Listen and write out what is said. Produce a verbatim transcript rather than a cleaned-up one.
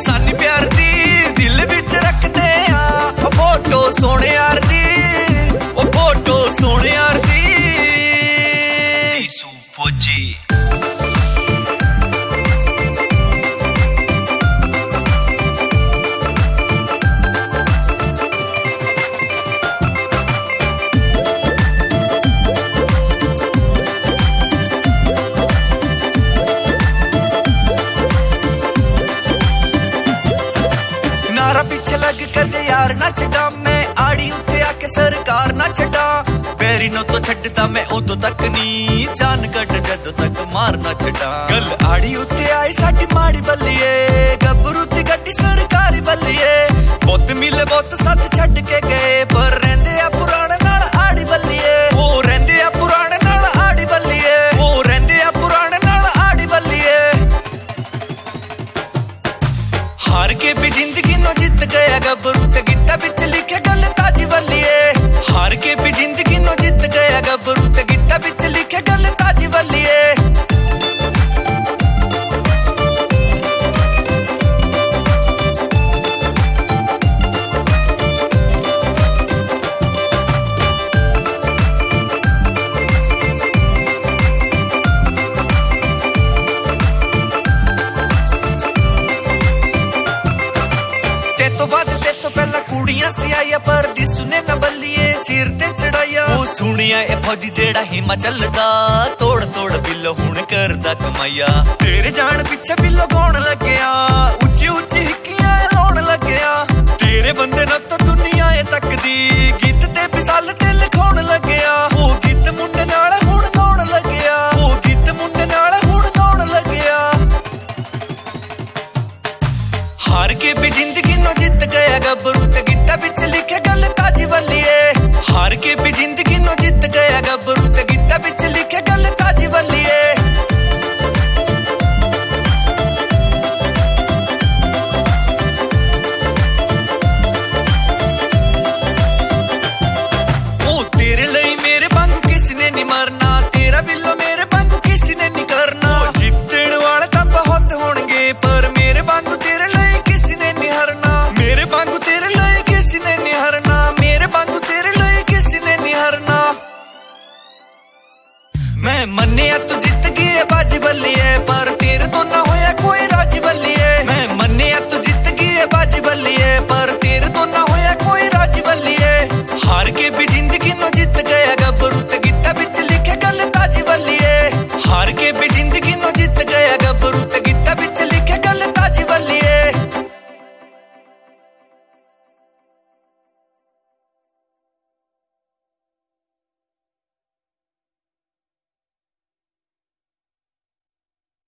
निशानी प्यार दी दिल विच रखदे आ ओ फोटो सोने यार दी ओ फोटो सोने यार दी ईसू फौजी पीछे लग कदे यार ना छड़ा मैं आड़ी उत्ते आके सरकार ना छड़ा बैरी नो तो छड्डदा मैं उदों तक नी जान कट जदों तक मार ना छड़ा गल आड़ी उत्ते आई साडी माड़ी बल्लीए गब्बरू दी गड्डी सरकारी बल्लीए बहुत मिले बहुत साथ छड्ड के गए पर रहंदे आ पुराणे नाल आड़ी बल्लीए ओ रहंदे आ पुराणे नाल आड़ी बल्लीए ओ रहंदे आ पुराणे नाल आड़ी बल्लीए हार के भी जिंदगी नो जित गया गब्बरू ते गीता विच लिखे गल ताजी बल्लीए हार के भी जिंदगी नो जित गया गब्बरू ते गीता विच लिखे गल ताजी बल्लीए तो बाद ते तो पहला कुड़ियां सियाया पर दिसू ने न बल्लीए सिर ते चढ़ाया ओ सुनिया ए फौजी जेड़ा हिमाचल दा तोड़ तोड़ बिल्लो हुण करदा कमाया तेरे जान पिछे बिल्लो गौण लगया ऊंची ऊंची हिक्कियां लाउण लगया तेरे बंदे न तो दुनिया ए तकदी गीत ते विसाल ते लिखाउण लगया ओ गीत मुंडे नाल हुण गाउण लगया ओ गीत मुंडे नाल हुण गाउण लगया हार के भी जिंदगी नो जित गया गब्बरू ते गीता विच लिखे गल ताजी बल्लीए हार के भी जिंदगी नो जित गया गब्बरू ते गीता विच लिखे गल ताजी बल्लीए।